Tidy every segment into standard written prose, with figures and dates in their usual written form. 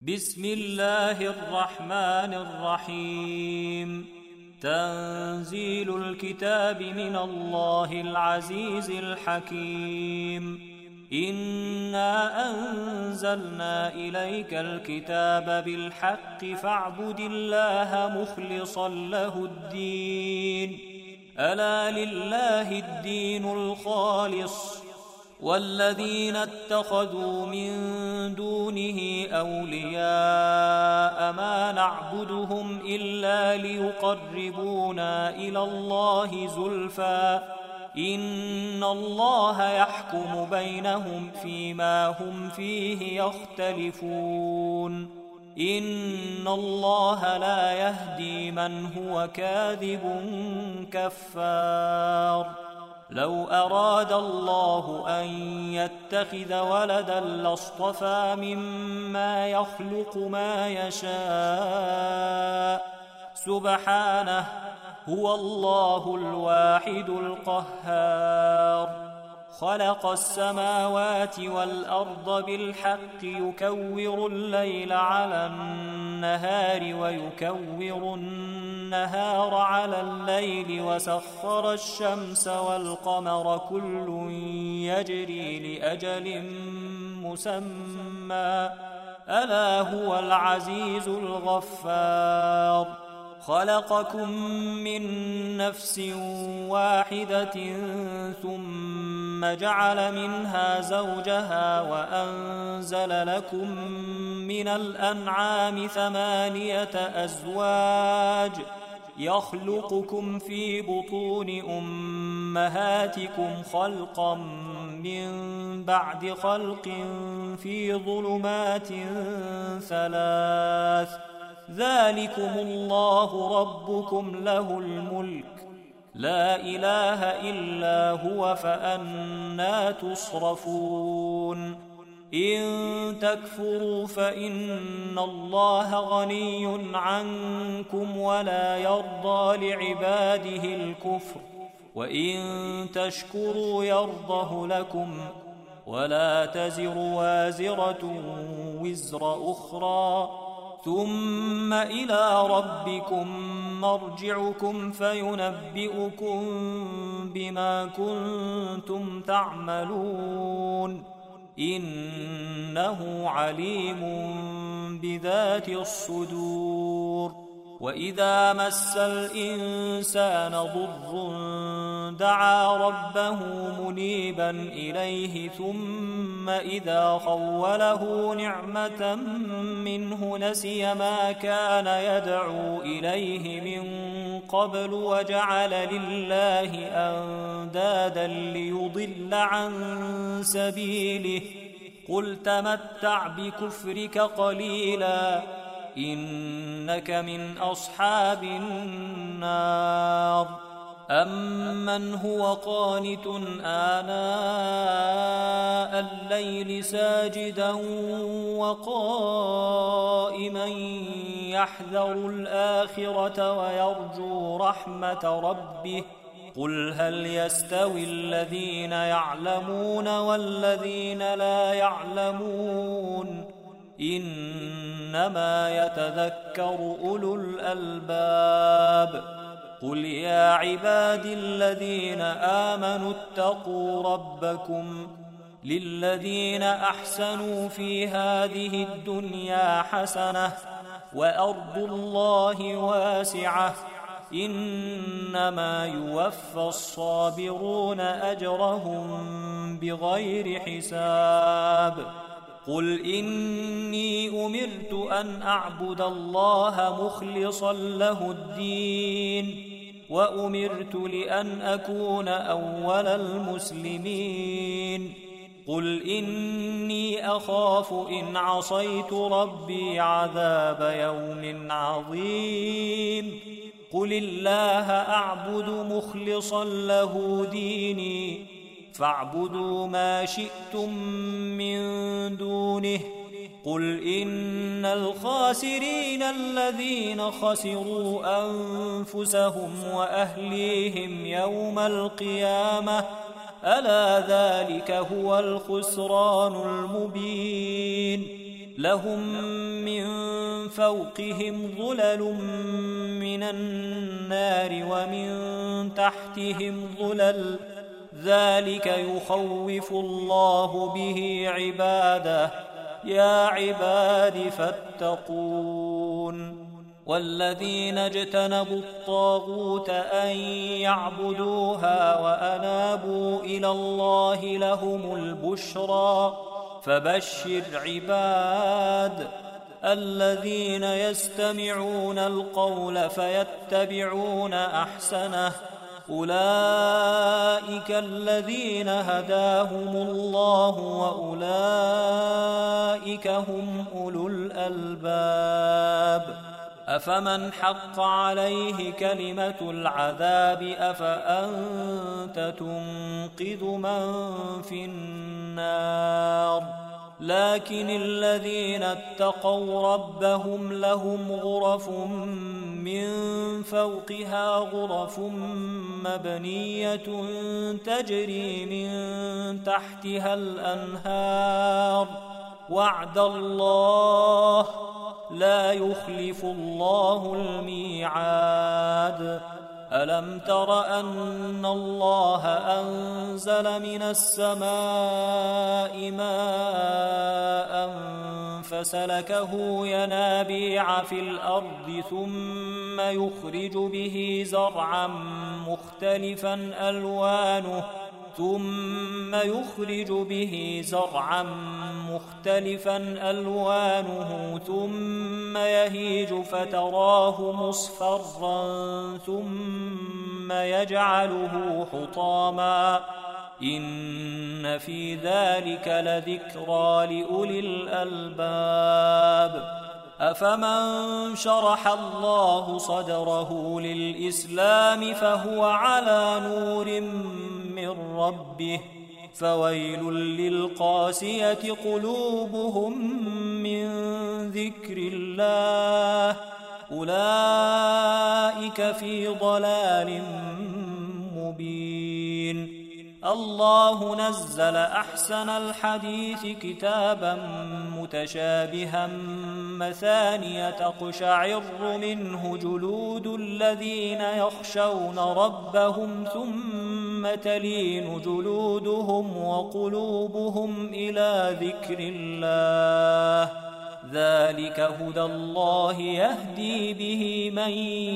بسم الله الرحمن الرحيم. تنزيل الكتاب من الله العزيز الحكيم. إنا أنزلنا إليك الكتاب بالحق فاعبد الله مخلصا له الدين. ألا لله الدين الخالص، والذين اتخذوا من دونه أولياء ما نعبدهم إلا ليقربونا إلى الله زلفى إن الله يحكم بينهم فيما هم فيه يختلفون. إن الله لا يهدي من هو كاذب كفار. لو أراد الله أن يتخذ ولدا لاصطفى مما يخلق ما يشاء، سبحانه، هو الله الواحد القهار. خلق السماوات والأرض بالحق يكور الليل على النهار ويكور النهار على الليل، وسخر الشمس والقمر كل يجري لأجل مسمى، ألا هو العزيز الغفار. خلقكم من نفس واحدة ثم جعل منها زوجها وأنزل لكم من الأنعام 8 أزواج يخلقكم في بطون أمهاتكم خلقا من بعد خلق في ظلمات 3. ذلكم الله ربكم له الملك، لا إله إلا هو، فأنى تصرفون. إن تكفروا فإن الله غني عنكم ولا يرضى لعباده الكفر، وإن تشكروا يرضه لكم، ولا تزر وازرة وزر أخرى، ثم إلى ربكم مرجعكم فينبئكم بما كنتم تعملون، إنه عليم بذات الصدور. وإذا مس الإنسان ضر دعا ربه منيبا إليه، ثم إذا خوله نعمة منه نسي ما كان يدعو إليه من قبل وجعل لله أندادا ليضل عن سبيله. قل تمتع بكفرك قليلا إنك من أصحاب النار. أمن هو قانت آناء الليل ساجدا وقائما يحذر الآخرة ويرجو رحمة ربه. قل هل يستوي الذين يعلمون والذين لا يعلمون؟ إنما يتذكر أولو الألباب. قل يا عبادي الذين آمنوا اتقوا ربكم، للذين أحسنوا في هذه الدنيا حسنة، وأرض الله واسعة، إنما يوفى الصابرون أجرهم بغير حساب. قل إني أمرت أن أعبد الله مخلصا له الدين، وأمرت لأن أكون أول المسلمين. قل إني أخاف إن عصيت ربي عذاب يوم عظيم. قل الله أعبد مخلصا له ديني، فاعبدوا ما شئتم من دونه. قل إن الخاسرين الذين خسروا أنفسهم وأهليهم يوم القيامة، ألا ذلك هو الخسران المبين. لهم من فوقهم ظلل من النار ومن تحتهم ظلل ذلك يخوف الله به عباده يا عباد فاتقون والذين اجتنبوا الطاغوت أن يعبدوها وأنابوا إلى الله لهم البشرى فبشر عباد الذين يستمعون القول فيتبعون أحسنه أولئك الذين هداهم الله وأولئك هم أولو الألباب أفمن حق عليه كلمة العذاب أفأنت تنقذ من في النار لكن الذين اتقوا ربهم لهم غرف من فوقها غرف مبنية تجري من تحتها الأنهار وعد الله لا يخلف الله الميعاد ألم تر أن الله أنزل من السماء ماء فسلكه ينابيع في الأرض ثم يخرج به زرعا مختلفا ألوانه ثم يهيج فتراه مصفرا ثم يجعله حطاما إن في ذلك لذكرى لأولي الألباب أفمن شرح الله صدره للإسلام فهو على نور من ربه فويل للقاسية قلوبهم من ذكر الله أولئك في ضلال مبين الله نزل أحسن الحديث كتابا متشابها مثانية تقشعر منه جلود الذين يخشون ربهم ثم تلين جلودهم وقلوبهم إلى ذكر الله ذلك هدى الله يهدي به من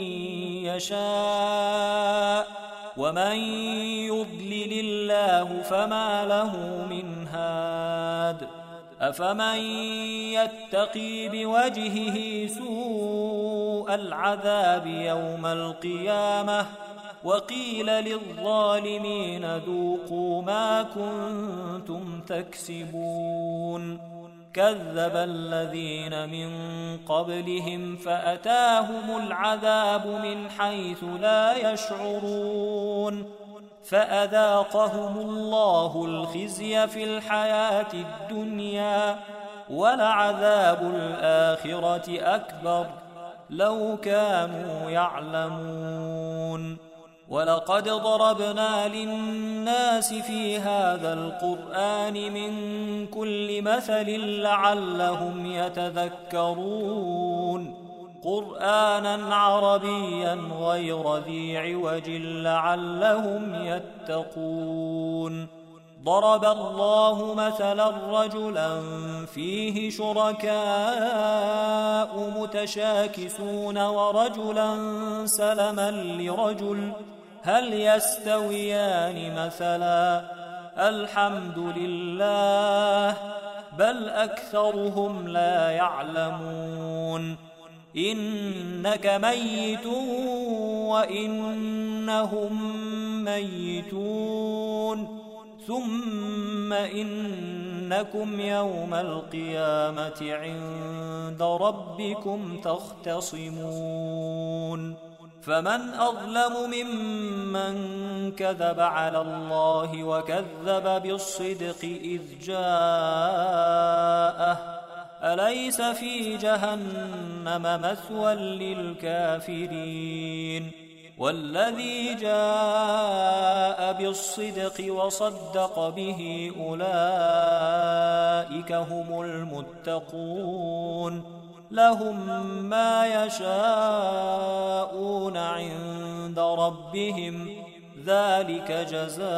يشاء ومن يضلل الله فما له من هاد أفمن يتقي بوجهه سوء العذاب يوم القيامة وقيل للظالمين ذوقوا ما كنتم تكسبون كذب الذين من قبلهم فأتاهم العذاب من حيث لا يشعرون فأذاقهم الله الخزي في الحياة الدنيا ولعذاب الآخرة أكبر لو كانوا يعلمون ولقد ضربنا للناس في هذا القرآن من كل مثل لعلهم يتذكرون قرآنا عربيا غير ذي عوج لعلهم يتقون ضرب الله مثلا رجلا فيه شركاء متشاكسون ورجلا سلما لرجل هل يستويان مثلا الحمد لله بل أكثرهم لا يعلمون إنك ميت وإنهم ميتون ثم إنكم يوم القيامة عند ربكم تختصمون فمن أظلم ممن كذب على الله وكذب بالصدق إذ جاءه أليس في جهنم مثوى للكافرين والذي جاء بالصدق وصدق به أولئك هم المتقون المتقون لهم ما يشاءون عند ربهم ذلك جزاء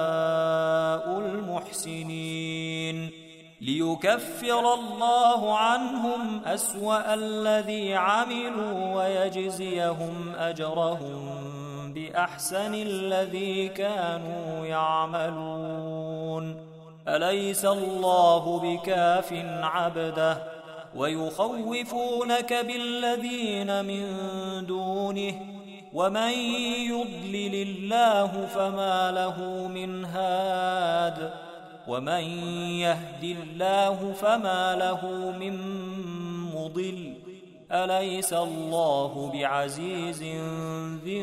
المحسنين ليكفر الله عنهم أسوأ الذي عملوا ويجزيهم أجرهم بأحسن الذي كانوا يعملون أليس الله بكاف عبده ويخوفونك بالذين من دونه ومن يضلل الله فما له من هاد ومن يهد الله فما له من مضل أليس الله بعزيز ذي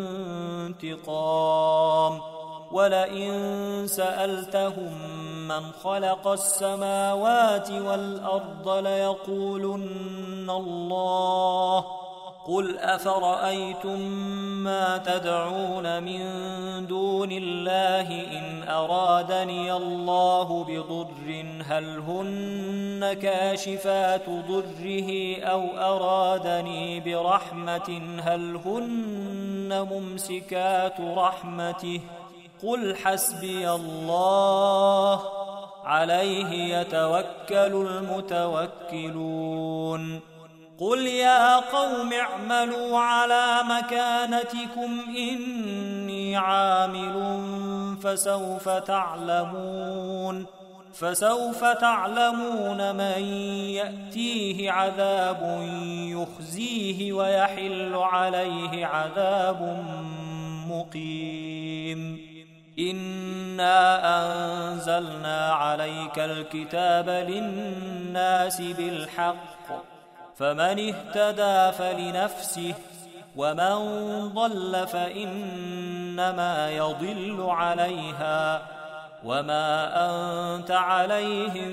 انتقام ولئن سألتهم من خلق السماوات والأرض ليقولن الله قل أفرأيتم ما تدعون من دون الله إن أرادني الله بضر هل هن كاشفات ضره أو أرادني برحمة هل هن ممسكات رحمته قل حسبي الله عليه يتوكل المتوكلون قل يا قوم اعملوا على مكانتكم إني عامل فسوف تعلمون من يأتيه عذاب يخزيه ويحل عليه عذاب مقيم إنا أنزلنا عليك الكتاب للناس بالحق فمن اهتدى فلنفسه ومن ضل فإنما يضل عليها وما أنت عليهم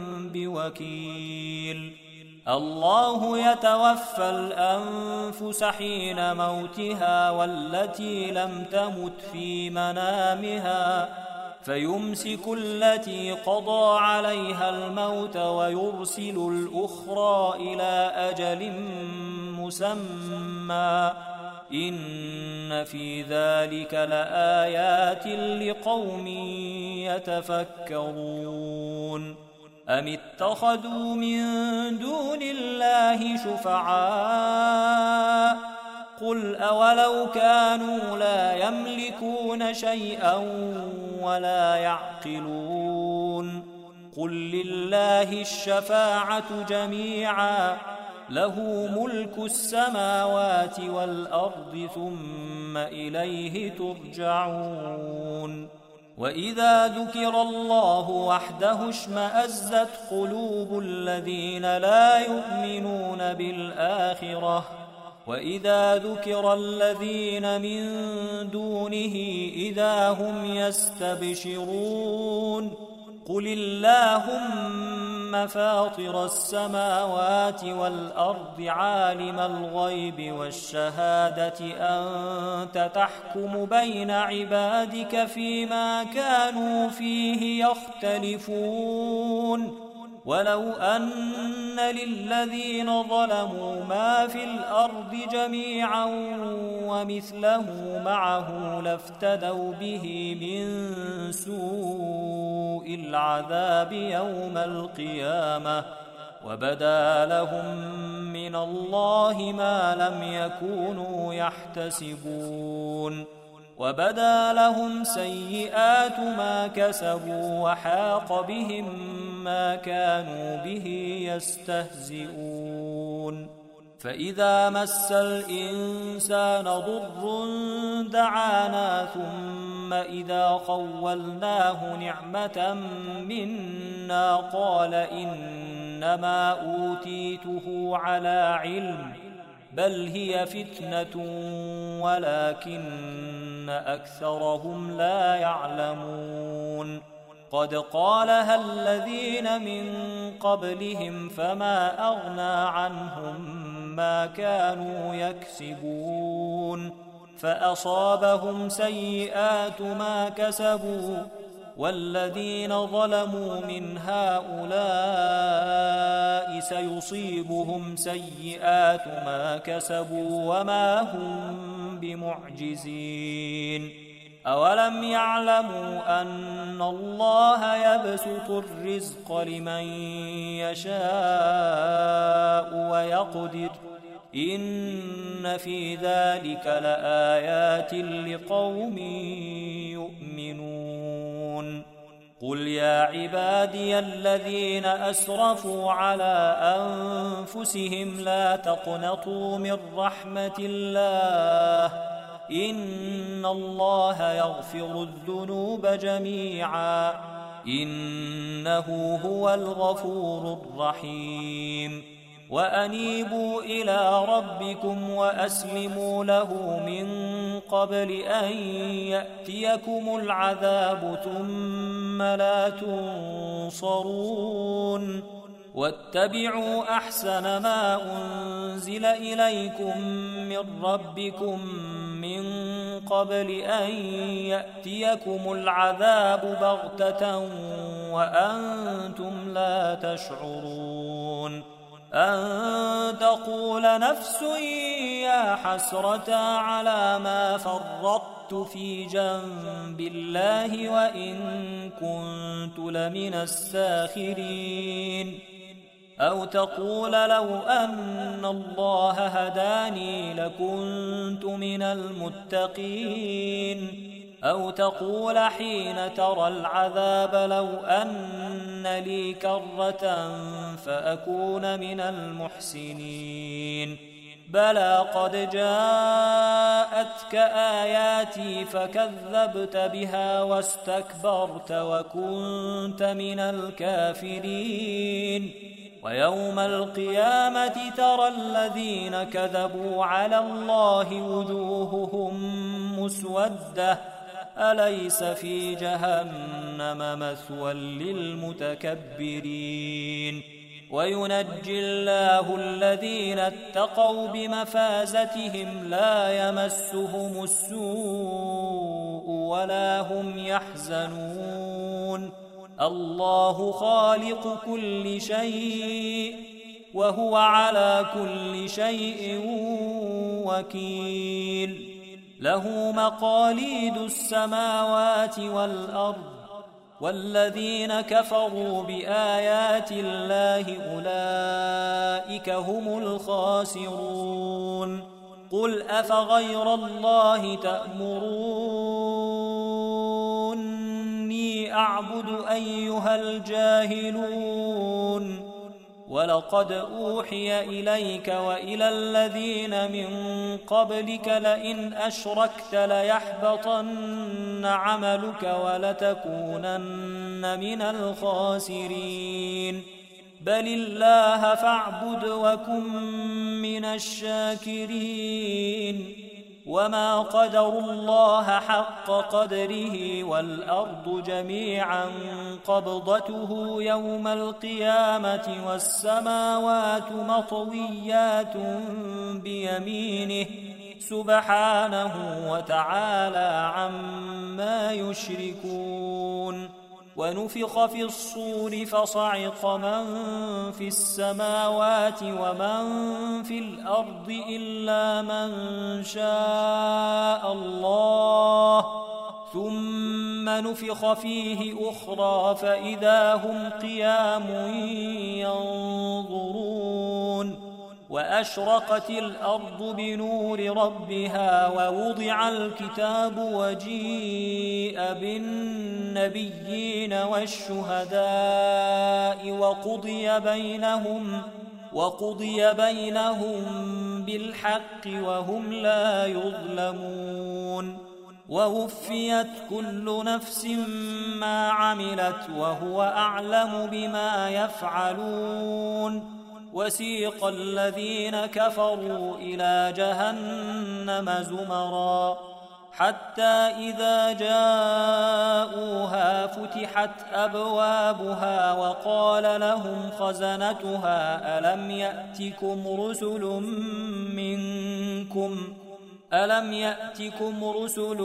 بوكيل الله يتوفى الأنفس حين موتها والتي لم تمت في منامها فيمسك التي قضى عليها الموت ويرسل الأخرى إلى أجل مسمى إن في ذلك لآيات لقوم يتفكرون أم اتخذوا من دون الله شفعاء قل أولو كانوا لا يملكون شيئا ولا يعقلون قل لله الشفاعة جميعا له ملك السماوات والأرض ثم إليه ترجعون وإذا ذكر الله وحده اشمأزت قلوب الذين لا يؤمنون بالآخرة وإذا ذكر الذين من دونه إذا هم يستبشرون قل اللهم فاطر السماوات والأرض عالم الغيب والشهادة أنت تحكم بين عبادك فيما كانوا فيه يختلفون ولو أن للذين ظلموا ما في الأرض جميعا ومثله معه لافتدوا به من سوء العذاب يوم القيامة وبدا لهم من الله ما لم يكونوا يحتسبون وبدا لهم سيئات ما كسبوا وحاق بهم ما كانوا به يستهزئون فإذا مس الإنسان ضر دعانا ثم إذا خولناه نعمة منا قال إنما أوتيته على علم بل هي فتنة ولكن أكثرهم لا يعلمون قد قالها الذين من قبلهم فما أغنى عنهم ما كانوا يكسبون فأصابهم سيئات ما كسبوا والذين ظلموا من هؤلاء سيصيبهم سيئات ما كسبوا وما هم بمعجزين أولم يعلموا أن الله يبسط الرزق لمن يشاء ويقدر إن في ذلك لآيات لقوم يؤمنون قل يا عبادي الذين أسرفوا على أنفسهم لا تقنطوا من رحمة الله إن الله يغفر الذنوب جميعا إنه هو الغفور الرحيم وأنيبوا إلى ربكم وأسلموا له من قبل أن يأتيكم العذاب ثم لا تنصرون واتبعوا أحسن ما أنزل إليكم من ربكم من قبل أن يأتيكم العذاب بغتة وأنتم لا تشعرون أن تقول نفس يا حسرة على ما فرطت في جنب الله وإن كنت لمن الساخرين أو تقول لو أن الله هداني لكنت من المتقين أو تقول حين ترى العذاب لو أن لي كرة فأكون من المحسنين بلى قد جاءتك آياتي فكذبت بها واستكبرت وكنت من الكافرين ويوم القيامة ترى الذين كذبوا على الله وجوههم مسودة أليس في جهنم مثوى للمتكبرين وينجي الله الذين اتقوا بمفازتهم لا يمسهم السوء ولا هم يحزنون الله خالق كل شيء وهو على كل شيء وكيل له مقاليد السماوات والأرض والذين كفروا بآيات الله أولئك هم الخاسرون قل أفغير الله تأمروني أعبد أيها الجاهلون ولقد أوحي إليك وإلى الذين من قبلك لئن أشركت ليحبطن عملك ولتكونن من الخاسرين بل الله فاعبد وكن من الشاكرين وما قدروا الله حق قدره والأرض جميعا قبضته يوم القيامة والسماوات مطويات بيمينه سبحانه وتعالى عما يشركون ونفخ في الصور فصعق من في السماوات ومن في الأرض إلا من شاء الله ثم نفخ فيه أخرى فإذا هم قيام ينظرون وأشرقت الأرض بنور ربها ووضع الكتاب وجيء بالنبيين والشهداء وقضي بينهم بالحق وهم لا يظلمون ووفيت كل نفس ما عملت وهو أعلم بما يفعلون وسيق الذين كفروا إلى جهنم زمرا حتى إذا جاءوها فتحت أبوابها وقال لهم خزنتها ألم يأتكم رسل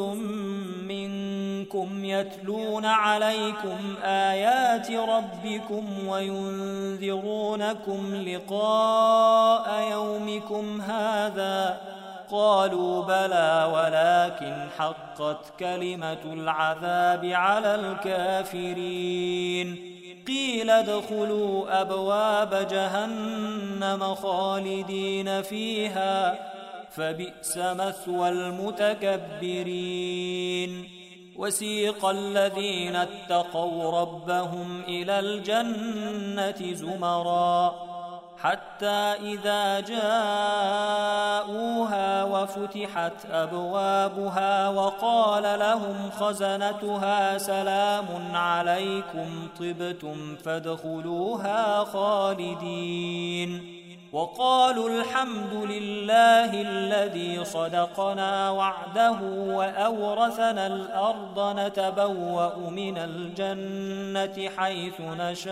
منكم يتلون عليكم آيات ربكم وينذرونكم لقاء يومكم هذا؟ قالوا بلى ولكن حقت كلمة العذاب على الكافرين. قيل ادخلوا أبواب جهنم خالدين فيها فبئس مثوى المتكبرين. وسيق الذين اتقوا ربهم إلى الجنة زمرا حتى إذا جاءوها وفتحت أبوابها وقال لهم خزنتها سلام عليكم طبتم فادخلوها خالدين. وقالوا الحمد لله الذي صدقنا وعده وأورثنا الأرض نتبوأ من الجنة حيث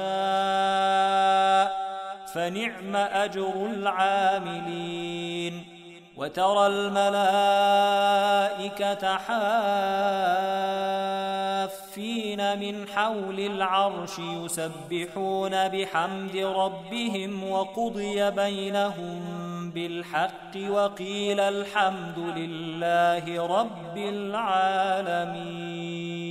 نشاء فنعم أجر العاملين. وترى الملائكة حافين من حول العرش يسبحون بحمد ربهم وقضي بينهم بالحق وقيل الحمد لله رب العالمين.